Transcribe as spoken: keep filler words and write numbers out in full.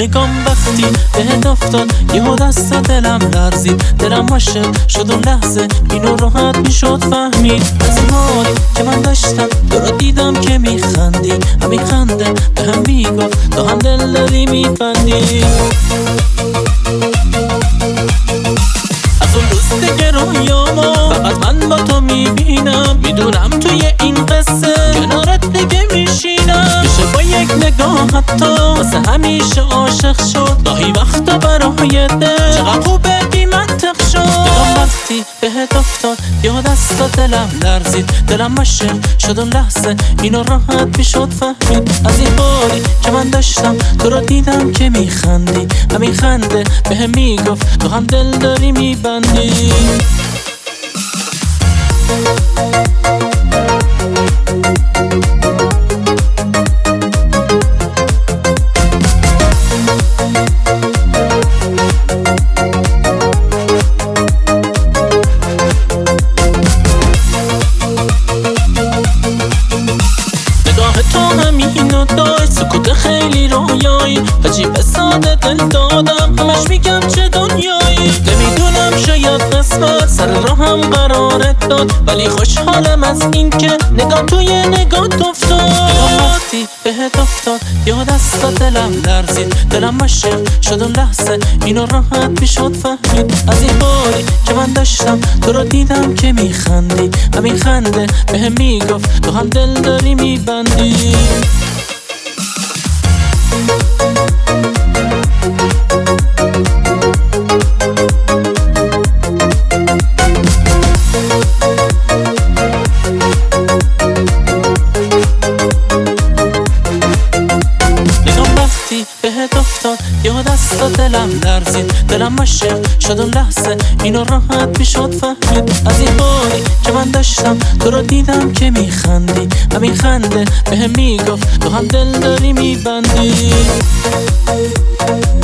نگام وقتی بهت افتاد یهو دست دلم لرزید، دلم عاشق شد اون لحظه اینو راحت میشد فهمید. از این حال که من داشتم تو رو دیدم که میخندی، همین خنده به هم میگفت تو هم دل داری میبندی. از اون روز دیگه رویامو فقط من با تو میبینم، میدونم توی این قصه کنارت دیگه میشینم. میشه با یک نگاه حتی واسه همیشه عاشق شد، گاهی وقتا برای دل چقدر خوبه بی منطق شد. دلم وقتی بهت افتاد یا دستا دلم لرزید، دلم عاشق شد اون لحظه اینو راحت میشد فهمید. از این حالی که من داشتم تو رو دیدم که میخندی، همین خنده به هم میگفت تو هم دل داری میبندی. تو همینو داشت، سکوت خیلی رویایی، عجیب ساده دل دادم همش میگم چه دنیایی. نمیدونم شاید قسمت سر راهم قرارت داد، ولی خوشحالم از این که نگاه توی نگات افتاد. وقتی بهت افتاد یا دستا دلم لرزید، دلم عاشق شد اون لحظه اینو راحت میشد فهمید. از این حالی که من داشتم تو رو دیدم که میخندی، همین خنده به هم میگفت تو هم دل داری میبندی. بهت افتاد یا دستا دلم لرزید، دلم عاشق شد اون لحظه اینو راحت میشد فهمید. از این حالی که من داشتم تو رو دیدم که میخندی، همین خنده به هم میگفت تو هم دل داری میبندی.